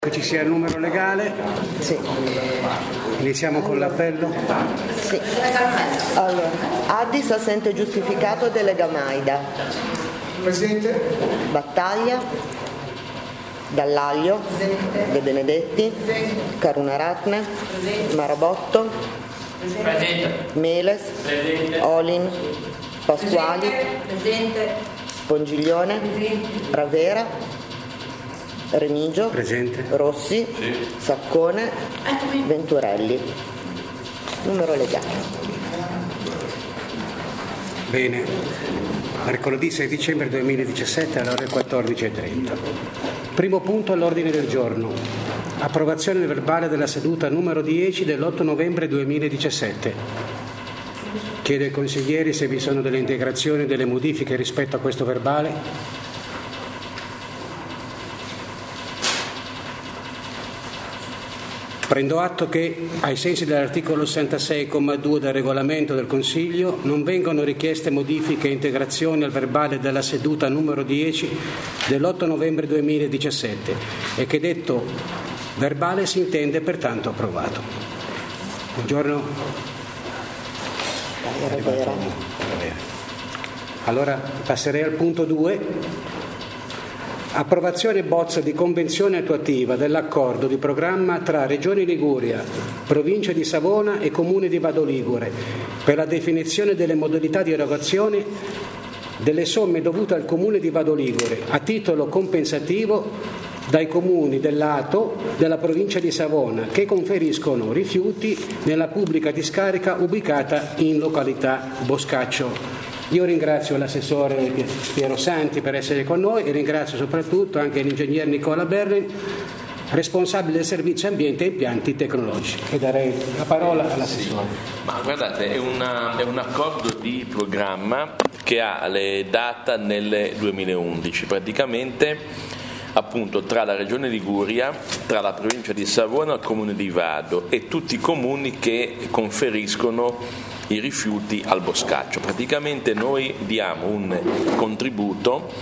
Che ci sia il numero legale? Sì. Iniziamo con l'appello? Sì. Allora, Addis assente giustificato de Lega Maida. Presidente. Battaglia. Dallaglio. De Benedetti. Carunaratne. Marabotto. Meles. Olin. Pasquali. Pongiglione. Ravera. Remigio, Presente. Rossi, Sì. Saccone, Venturelli. Numero legale. Bene. Mercoledì 6 dicembre 2017 alle ore 14:30. Primo punto all'ordine del giorno. Approvazione del verbale della seduta numero 10 dell'8 novembre 2017. Chiedo ai consiglieri se vi sono delle integrazioni o delle modifiche rispetto a questo verbale. Prendo atto che, ai sensi dell'articolo 66,2 del regolamento del Consiglio, non vengono richieste modifiche e integrazioni al verbale della seduta numero 10 dell'8 novembre 2017 e che detto verbale si intende pertanto approvato. Buongiorno. Allora passerei al punto 2. Approvazione bozza di convenzione attuativa dell'accordo di programma tra Regione Liguria, Provincia di Savona e Comune di Vado Ligure per la definizione delle modalità di erogazione delle somme dovute al Comune di Vado Ligure a titolo compensativo dai comuni dell'Ato della Provincia di Savona che conferiscono rifiuti nella pubblica discarica ubicata in località Boscaccio. Io ringrazio l'assessore Piero Santi per essere con noi e ringrazio soprattutto anche l'ingegner Nicola Berrin, responsabile del servizio ambiente e impianti tecnologici. E darei la parola all'assessore. Ma guardate, è un accordo di programma che ha le data nel 2011, praticamente appunto tra la Regione Liguria, tra la Provincia di Savona e il Comune di Vado e tutti i comuni che conferiscono i rifiuti al Boscaccio. Praticamente noi diamo un contributo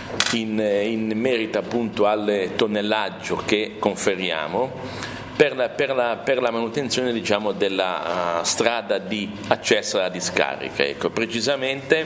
in merito appunto al tonnellaggio che conferiamo per la manutenzione, diciamo, della strada di accesso alla discarica. Ecco, precisamente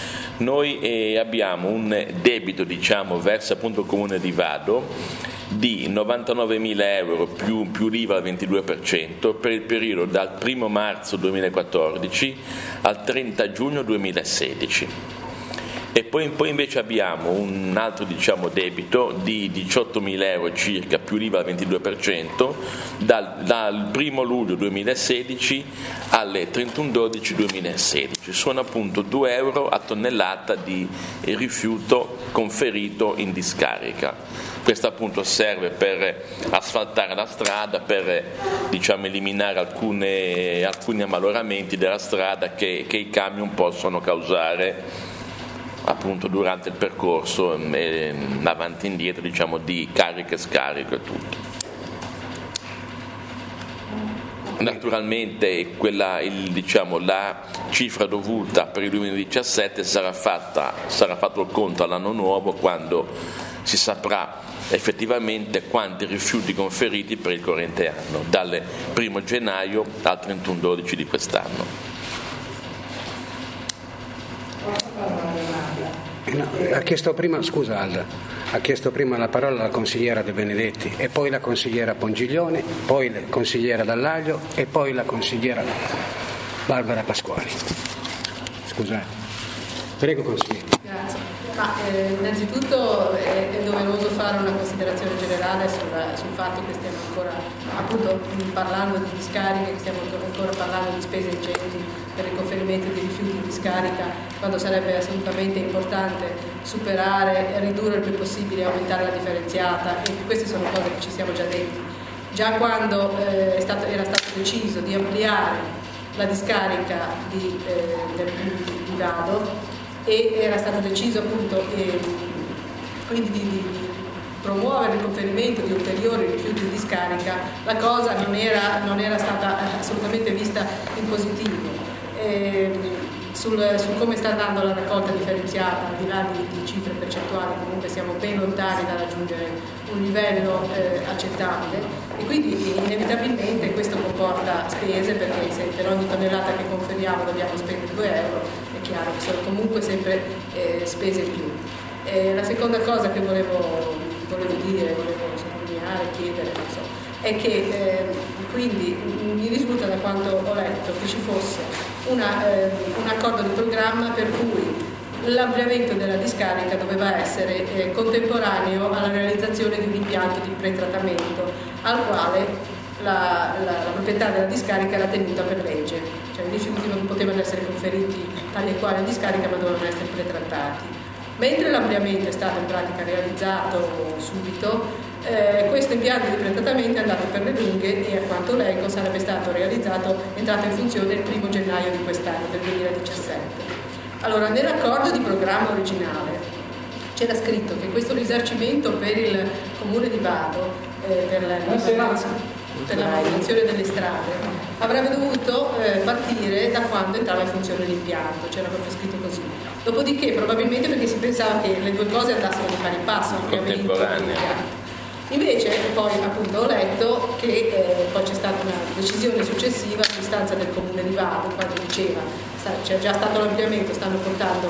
noi abbiamo un debito, diciamo, verso appunto il Comune di Vado di 99.000 euro più l'IVA al 22% per il periodo dal 1 marzo 2014 al 30 giugno 2016. E poi invece abbiamo un altro, diciamo, debito di 18.000 euro circa più l'IVA al 22% dal 1 luglio 2016 alle 31/12/2016. Sono appunto 2 euro a tonnellata di rifiuto conferito in discarica. Questo appunto serve per asfaltare la strada, per, diciamo, eliminare alcuni ammaloramenti della strada che i camion possono causare appunto durante il percorso, avanti e indietro, diciamo, di carica e scarico e tutto. Naturalmente la cifra dovuta per il 2017 sarà fatto il conto all'anno nuovo, quando si saprà effettivamente quanti rifiuti conferiti per il corrente anno, dal 1 gennaio al 31/12 di quest'anno. No, ha chiesto prima la parola la consigliera De Benedetti e poi la consigliera Pongiglione, poi la consigliera Dallaglio e poi la consigliera Barbara Pasquali. Scusate. Prego, consigliere. Grazie. Innanzitutto è doveroso fare una considerazione generale sul fatto che stiamo ancora appunto parlando di discariche, che stiamo ancora parlando di spese ingenti per il conferimento di rifiuti di discarica, quando sarebbe assolutamente importante superare e ridurre il più possibile e aumentare la differenziata, e queste sono cose che ci siamo già detti. Già quando era stato deciso di ampliare la discarica di Vado, e era stato deciso appunto quindi di promuovere il conferimento di ulteriori rifiuti di discarica, la cosa non era stata assolutamente vista in positivo. su come sta andando la raccolta differenziata, al di là di cifre percentuali, comunque siamo ben lontani da raggiungere un livello accettabile, e quindi inevitabilmente questo comporta spese, perché se per ogni tonnellata che conferiamo dobbiamo spendere 2 euro, è chiaro che sono comunque sempre spese in più. La seconda cosa che volevo sottolineare, chiedere, non so, è che quindi mi risulta, da quanto ho letto, che ci fosse un accordo di programma per cui l'ampliamento della discarica doveva essere contemporaneo alla realizzazione di un impianto di pretrattamento al quale la proprietà della discarica era tenuta per legge, cioè i rifiuti non potevano essere conferiti tali e quali a discarica, ma dovevano essere pretrattati. Mentre l'ampliamento è stato in pratica realizzato subito, questo impianto di pretrattamento è andato per le lunghe e, a quanto leggo, sarebbe stato entrato in funzione il 1° gennaio di quest'anno, del 2017. Allora, nell'accordo di programma originale c'era scritto che questo risarcimento per il Comune di Vado, per la manutenzione delle strade, avrebbe dovuto partire da quando entrava in funzione l'impianto, c'era proprio scritto così. Dopodiché, probabilmente perché si pensava che le due cose andassero di pari passo, contemporanea. Invece poi appunto ho letto che poi c'è stata una decisione successiva su istanza del Comune di Vado, quando diceva c'è già stato l'ampliamento, stanno portando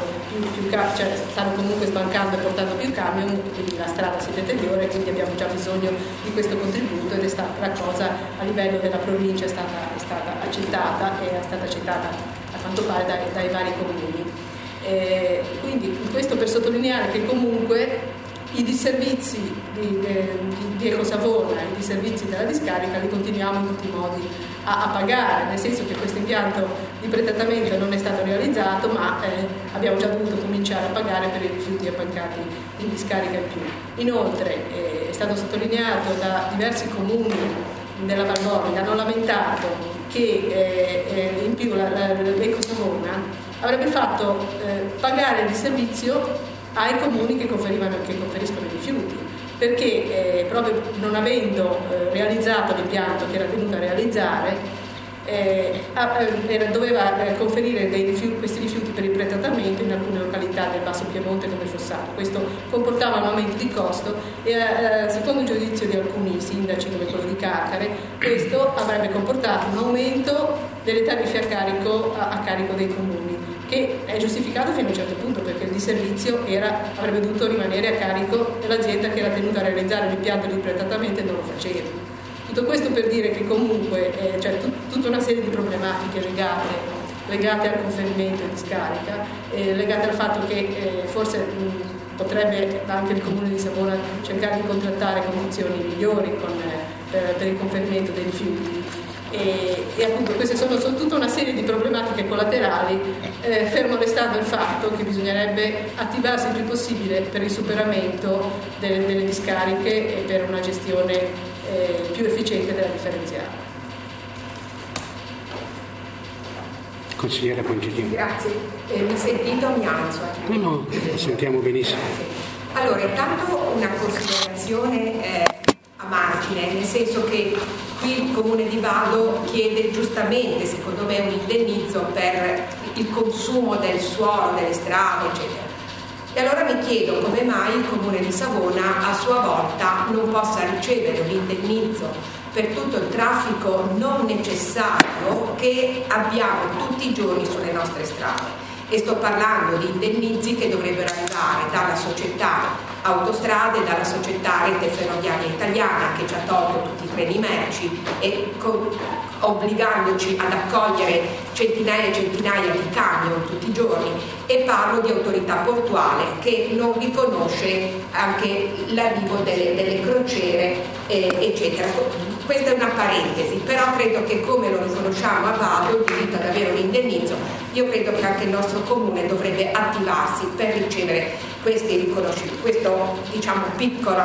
stanno comunque sbancando e portando più camion, quindi la strada si deteriora e quindi abbiamo già bisogno di questo contributo, ed è stata la cosa a livello della provincia è stata accettata, e è stata accettata a quanto pare dai vari comuni. Quindi questo per sottolineare che comunque i disservizi di Ecosavona, i disservizi della discarica li continuiamo in tutti i modi a pagare, nel senso che questo impianto di pretrattamento non è stato realizzato, ma abbiamo già dovuto cominciare a pagare per i rifiuti appancati in discarica in più. Inoltre è stato sottolineato da diversi comuni della Valgormia, hanno lamentato che in più l'Ecosavona avrebbe fatto pagare il disservizio ai comuni che conferiscono i rifiuti, perché proprio non avendo realizzato l'impianto che era tenuto a realizzare, doveva conferire questi rifiuti per il pretrattamento in alcune località del Basso Piemonte come Fossato. Questo comportava un aumento di costo e secondo il giudizio di alcuni sindaci, come quello di Caccare, questo avrebbe comportato un aumento delle tariffe a carico dei comuni, che è giustificato fino a un certo punto, perché il disservizio avrebbe dovuto rimanere a carico dell'azienda che era tenuta a realizzare l'impianto di pretrattamento e non lo faceva. Tutto questo per dire che comunque c'è tutta una serie di problematiche legate al conferimento in discarica, legate al fatto che forse potrebbe anche il Comune di Savona cercare di contrattare condizioni migliori per il conferimento dei rifiuti. E appunto queste sono tutta una serie di problematiche collaterali, fermo restando il fatto che bisognerebbe attivarsi il più possibile per il superamento delle discariche e per una gestione più efficiente della differenziata. Consigliera Pongilini. Grazie, mi sentite o mi alzo? No, lo sentiamo benissimo. Allora, intanto una considerazione a margine, nel senso che qui il Comune di Vado chiede giustamente, secondo me, un indennizzo per il consumo del suolo, delle strade, eccetera. E allora mi chiedo come mai il Comune di Savona a sua volta non possa ricevere un indennizzo per tutto il traffico non necessario che abbiamo tutti i giorni sulle nostre strade. E sto parlando di indennizi che dovrebbero arrivare dalla società Autostrade, dalla società Rete Ferroviaria Italiana, che ci ha tolto tutti i treni merci e obbligandoci ad accogliere centinaia e centinaia di camion tutti i giorni, e parlo di autorità portuale che non riconosce anche l'arrivo delle crociere, eccetera. Questa è una parentesi, però credo che come lo riconosciamo a Vado il diritto ad avere un indennizzo, io credo che anche il nostro comune dovrebbe attivarsi per ricevere questi riconoscimenti, questo diciamo piccolo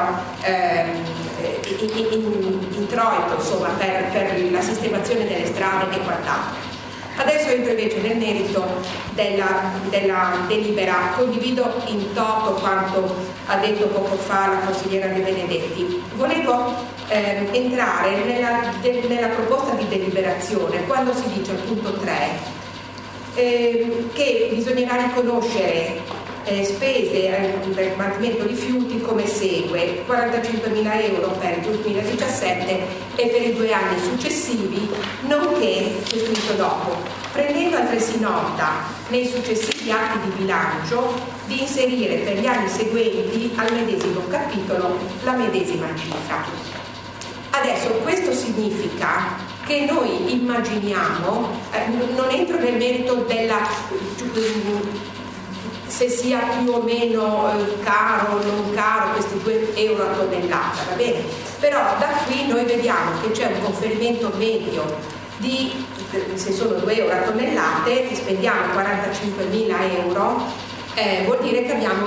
introito, insomma, per la sistemazione delle strade e quant'altro. Adesso entro invece nel merito della delibera. Condivido in toto quanto ha detto poco fa la consigliera De Benedetti. Volevo entrare nella proposta di deliberazione quando si dice al punto 3 che bisognerà riconoscere spese per smaltimento rifiuti come segue: 45.000 euro per il 2017 e per i 2 anni successivi, nonché, c'è scritto dopo, prendendo altresì nota nei successivi atti di bilancio di inserire per gli anni seguenti al medesimo capitolo la medesima cifra. Adesso questo significa che noi immaginiamo, non entro nel merito della se sia più o meno caro o non caro questi 2 euro a tonnellata, va bene? Però da qui noi vediamo che c'è un conferimento medio di, se sono 2 euro a tonnellate, spendiamo 45.000 euro, vuol dire che abbiamo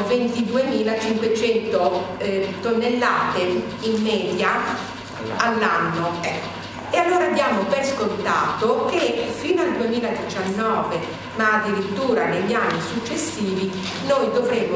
22.500 tonnellate in media all'anno. E allora diamo per scontato che fino al 2019, ma addirittura negli anni successivi, noi potremo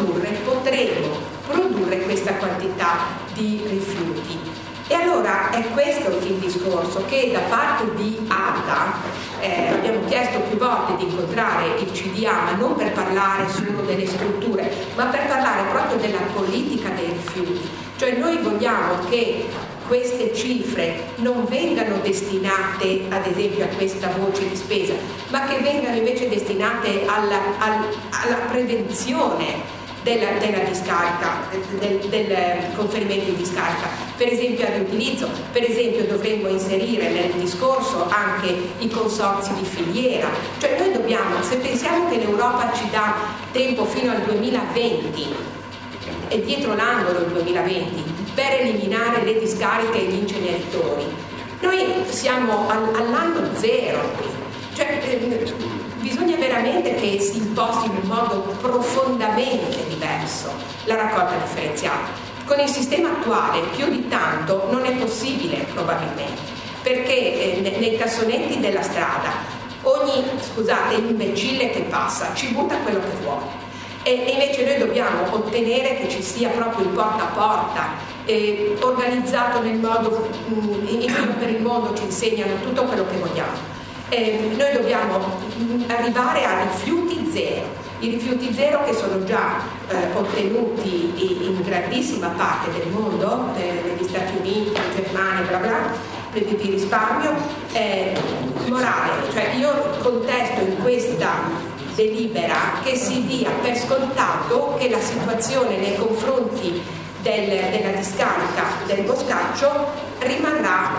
produrre questa quantità di rifiuti. E allora è questo il discorso, che da parte di ATA abbiamo chiesto più volte di incontrare il CDA, ma non per parlare solo delle strutture, ma per parlare proprio della politica dei rifiuti. Cioè noi vogliamo che queste cifre non vengano destinate ad esempio a questa voce di spesa, ma che vengano invece destinate alla prevenzione della discarica, del conferimento in discarica, per esempio al riutilizzo. Per esempio dovremmo inserire nel discorso anche i consorzi di filiera. Cioè noi dobbiamo, se pensiamo che l'Europa ci dà tempo fino al 2020 e dietro l'angolo il 2020 per eliminare le discariche e gli inceneritori, noi siamo all'anno zero qui. Cioè, bisogna veramente che si imposti in un modo profondamente diverso la raccolta differenziata. Con il sistema attuale più di tanto non è possibile probabilmente, perché nei cassonetti della strada ogni imbecille che passa ci butta quello che vuole. E invece noi dobbiamo ottenere che ci sia proprio il porta a porta, organizzato nel modo, in giro per il mondo ci insegnano tutto quello che vogliamo. Noi dobbiamo arrivare a rifiuti zero, i rifiuti zero che sono già ottenuti in grandissima parte del mondo, negli Stati Uniti, in Germania, bla bla, di risparmio morale. Cioè io contesto in questa delibera che si dia per scontato che la situazione nei confronti della discarica del Boscaccio rimarrà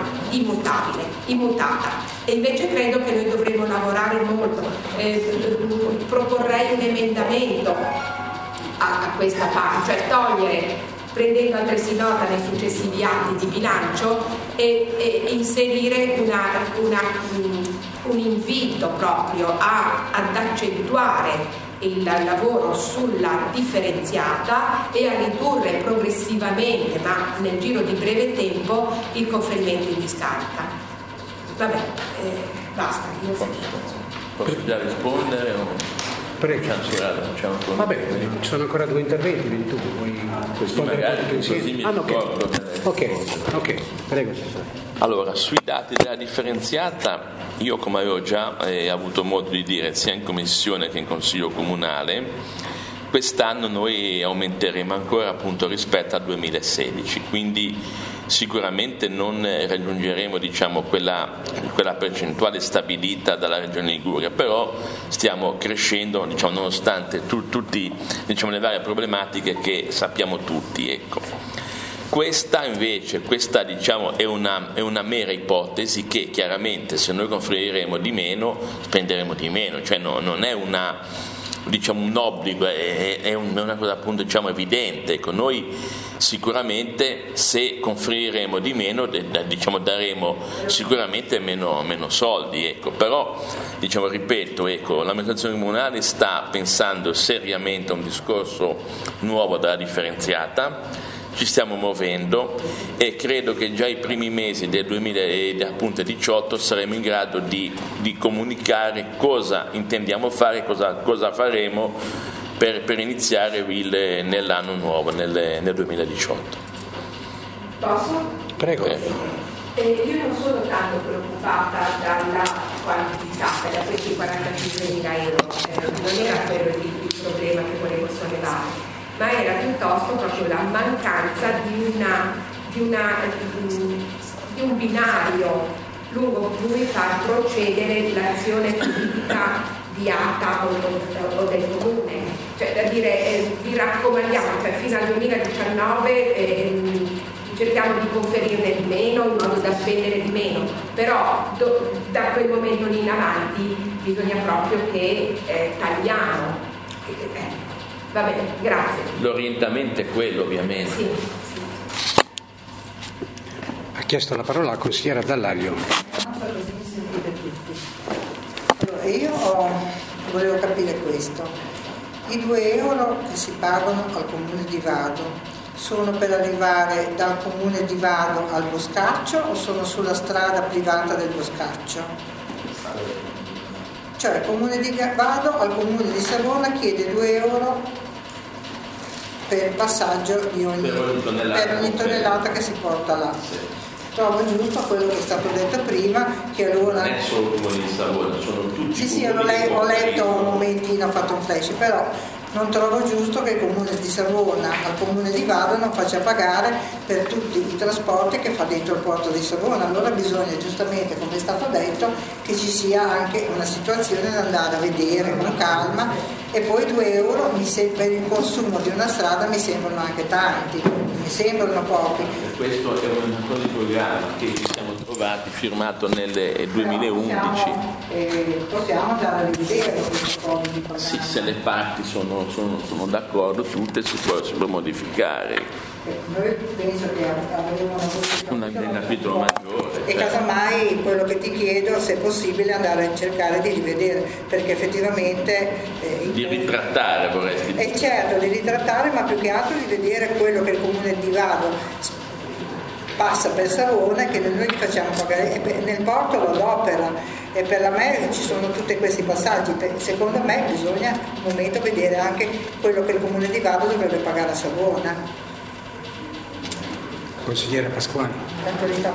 immutata. E invece credo che noi dovremo lavorare molto. Proporrei un emendamento a questa parte, cioè togliere, prendendo altresì nota nei successivi atti di bilancio, e inserire un invito proprio ad accentuare il lavoro sulla differenziata e a ridurre progressivamente, ma nel giro di breve tempo, il conferimento in discarica. Vabbè, basta, io ho finito. Posso già rispondere? Prego. Vabbè, ci sono ancora 2 interventi, quindi tu vuoi rispondere così mi ricordo. Ok, prego. Allora, sui dati della differenziata, io come avevo già avuto modo di dire sia in commissione che in consiglio comunale, quest'anno noi aumenteremo ancora appunto rispetto al 2016, quindi sicuramente non raggiungeremo quella percentuale stabilita dalla Regione Liguria, però stiamo crescendo nonostante tutte le varie problematiche che sappiamo tutti, ecco. Questa invece è una mera ipotesi che chiaramente se noi conferiremo di meno spenderemo di meno, cioè non è un obbligo, è una cosa appunto evidente. Ecco, noi sicuramente se conferiremo di meno daremo sicuramente meno soldi, ecco. Però ripeto, l'amministrazione comunale sta pensando seriamente a un discorso nuovo della differenziata. Ci stiamo muovendo e credo che già i primi mesi del 2018 saremo in grado di comunicare cosa intendiamo fare, cosa faremo per iniziare nell'anno nuovo, nel 2018. Posso? Prego. Io non sono tanto preoccupata dalla quantità, da questi 45.000 euro, non era quello il problema che volevo sollevare, ma era piuttosto proprio la mancanza di un binario lungo cui far procedere l'azione politica di ATA o del comune. Cioè, da dire, vi raccomandiamo, cioè, fino al 2019 cerchiamo di conferirne di meno in modo da spendere di meno, però da quel momento lì in avanti bisogna proprio che tagliamo. Va bene, grazie. L'orientamento è quello, ovviamente. Sì. Ha chiesto la parola la consigliera Dall'Aglio. Così mi sentite tutti. Allora, io volevo capire questo. I 2 euro che si pagano al comune di Vado sono per arrivare dal comune di Vado al Boscaccio o sono sulla strada privata del Boscaccio? Cioè il comune di Vado al comune di Savona chiede 2 euro per il passaggio di per ogni tonnellata che si porta là. Trovo giusto quello che è stato detto prima, che allora... Non è solo il comune di Savona, sono tutti. Sì, ho letto un momentino, ho fatto un flash, però non trovo giusto che il comune di Savona al comune di Vado non faccia pagare per tutti i trasporti che fa dentro il porto di Savona. Allora bisogna, giustamente, come è stato detto, che ci sia anche una situazione da andare a vedere con calma, e poi 2 euro per il consumo di una strada mi sembrano anche tanti, mi sembrano pochi. Questo è un accordo di programma che ci siamo trovati, firmato nel 2011. Possiamo andare a rivedere questo accordo di programma. Sì, se le parti sono d'accordo tutte si può modificare. Noi penso che avremo un capitolo maggiore. E casomai quello che ti chiedo, se è possibile, andare a cercare di rivedere, perché effettivamente di ritrattare vorresti dire. Certo, di ritrattare, ma più che altro di vedere quello che il comune di Vado passa per Savona e che noi gli facciamo pagare. Nel porto lo adopera, e per la me ci sono tutti questi passaggi. Secondo me bisogna un momento vedere anche quello che il comune di Vado dovrebbe pagare a Savona. Consigliere Pasquale. L'autorità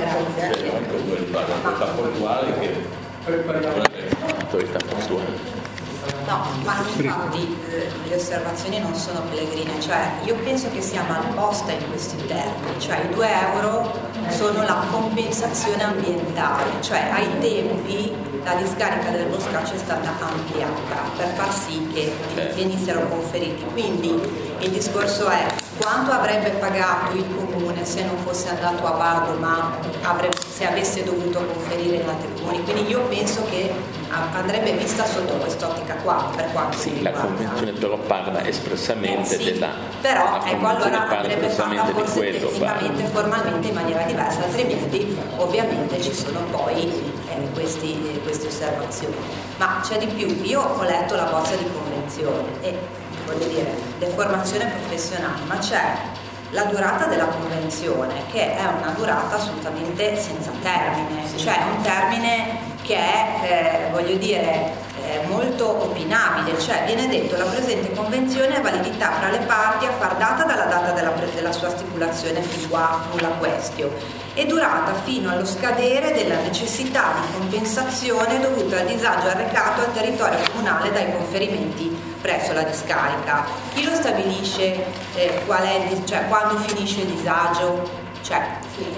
portuale che l'autorità portuale. No, ma infatti le osservazioni non sono pellegrine, cioè io penso che sia malposta in questi termini, cioè i 2 euro sono la compensazione ambientale, cioè ai tempi la discarica del Boscaccio è stata ampliata per far sì che venissero conferiti, quindi il discorso è quanto avrebbe pagato il comune se non fosse andato a Vado, ma se avesse dovuto conferire in altri comuni, quindi io penso che andrebbe vista sotto quest'ottica qua, per quanto la convenzione però parla espressamente della, però ecco, allora andrebbe fatta forse tecnicamente, formalmente in maniera diversa, altrimenti ovviamente ci sono poi queste osservazioni. Ma c'è di più, io ho letto la bozza di convenzione e voglio dire, le formazioni professionali, ma c'è la durata della convenzione che è una durata assolutamente senza termine, cioè un termine che è, voglio dire, molto opinabile, cioè viene detto la presente convenzione ha validità fra le parti a far data dalla data della sua stipulazione fin qua nulla questio, è durata fino allo scadere della necessità di compensazione dovuta al disagio arrecato al territorio comunale dai conferimenti presso la discarica. Chi lo stabilisce cioè quando finisce il disagio? Cioè,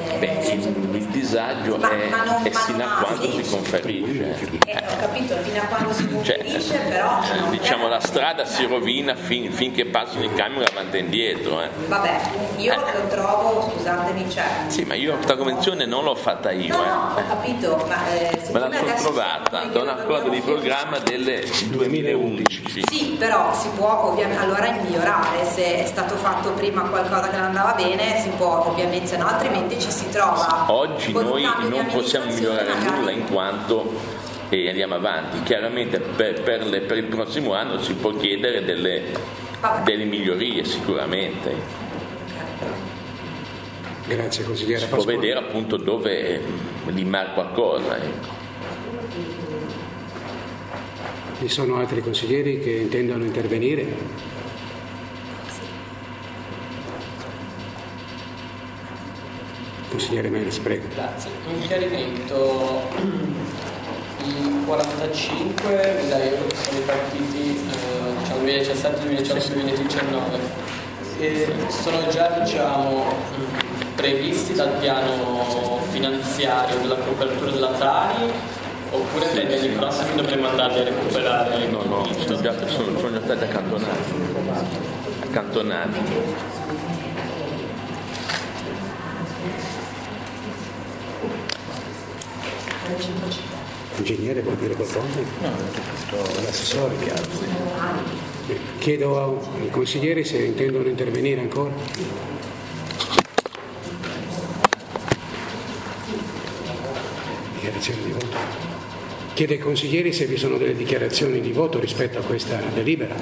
il disagio è fino a quando si conferisce. Ho capito, fino a quando si conferisce, però... Diciamo la strada si rovina finché passano i camion avanti e indietro. Vabbè, io lo trovo, scusatemi, Sì, ma io questa convenzione non l'ho fatta io. No, ho capito, ma... me la sono trovata da un accordo di programma del 2011. Sì, però si può ovviamente allora migliorare, se è stato fatto prima qualcosa che non andava bene, si può ovviamente, se no altrimenti ci si trova. Oggi noi non possiamo migliorare nulla in quanto andiamo avanti. Chiaramente per il prossimo anno si può chiedere delle migliorie sicuramente. Grazie consigliere. Si può vedere appunto dove limare qualcosa. Ci sono altri consiglieri che intendono intervenire? Consigliere Melis, prego. Grazie. Un chiarimento. I 45.000 euro che sono ripartiti 2017, 2018 e 2019 sono già previsti dal piano finanziario della copertura della Tari, oppure per gli anni prossimi dovremo andarli a recuperare? No, sono già stati accantonati. Ingegnere, vuol dire qualcosa? No, l'assessore. Chiedo ai consiglieri se intendono intervenire ancora. Dichiarazioni di voto. Chiedo ai consiglieri se vi sono delle dichiarazioni di voto rispetto a questa delibera.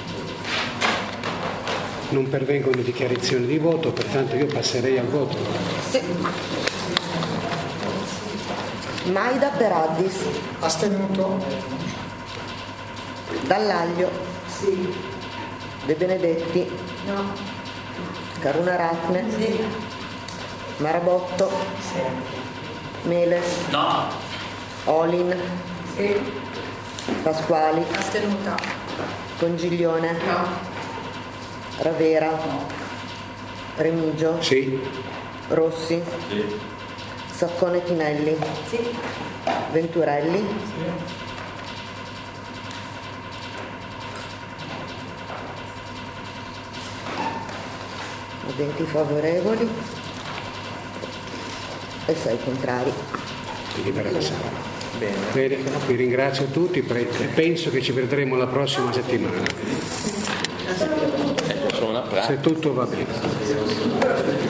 Non pervengono dichiarazioni di voto, pertanto io passerei al voto. Sì. Maida per Addis. Astenuto. Dall'Aglio. Sì. De Benedetti. No. Caruna Ratne. Sì. Marabotto. Sì. Meles. No. Olin. Sì. Pasquali. Astenuta. Congiglione. No. Ravera. No. Remigio. Sì. Rossi. Sì. Saccone Tinelli. Sì. Venturelli. Sì. Voti favorevoli e 6 contrari. Delibera la sala. Bene, vi ringrazio a tutti, penso che ci vedremo la prossima settimana. Sono una pratica. Se tutto va bene.